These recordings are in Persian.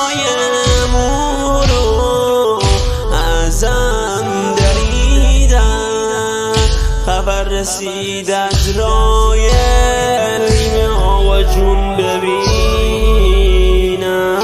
های مو رو ازم دریدن، خبر رسید از رای ریم آقا جون ببینن.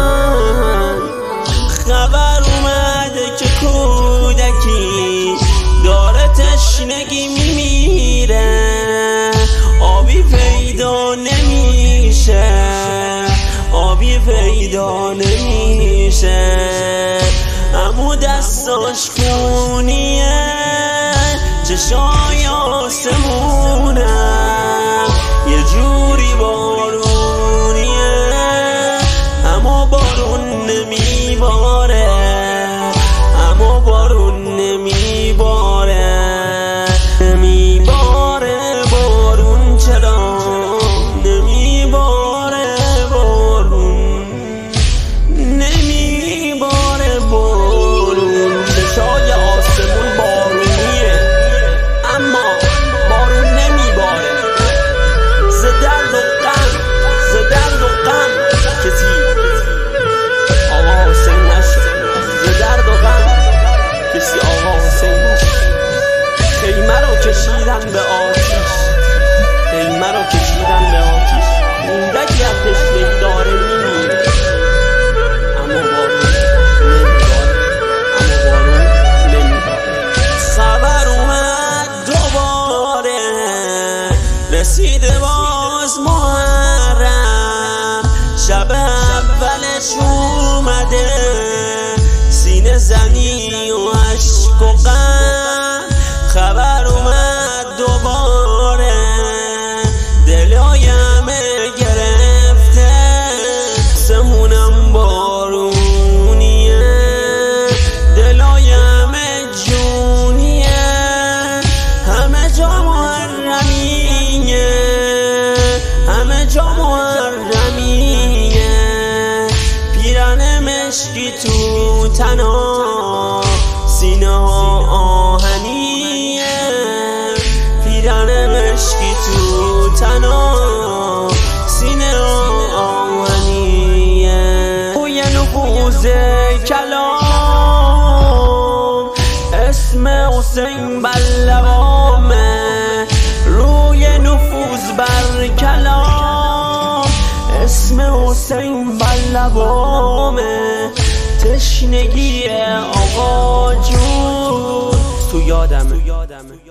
خبر اومده که کودکی داره تشنگی میمیره، آبی پیدا نمیشه، آبی پیدا نمیشه. امو دستاش خونیه، چشای آسمونه، یه جوری بارونیه، اما بارون نمیباره، اما بارون نمیباره. نمیباره بارون، چرا نمیباره بارون، نمیباره بارون. چشای آسمون بارونیه اما بارون نمیباره. ز درد و غم، ز درد و غم کسی آقا حسین نشد، ز درد و غم کسی آقا حسین نشد. خیمه رو کشیدن به آتیش، خیمه رو کشیدن به آتیش. کودکی از تشنگی داره میمیره، اما بارون نمیباره، اما بارون نمیباره. خبر اومد دوباره، رسیده باز محرم، شب اولش اومده، سینه زنی و عشق و غم. خبر اومد دوباره، دلایم گرفته، سمونم بارونیه، دلایم جونیه، همه جا محرمیه، همه جا محرمیه. پیرن مشکی تو تنا، سینه ها آهنیه، پیرن مشکی تو تنا، سینه ها آهنیه. روی نفوذ کلام اسم حسین بر لبامه، روی نفوذ بر کلام اسم حسین بر لبامه. تشنگی آقا جون تو یادمه.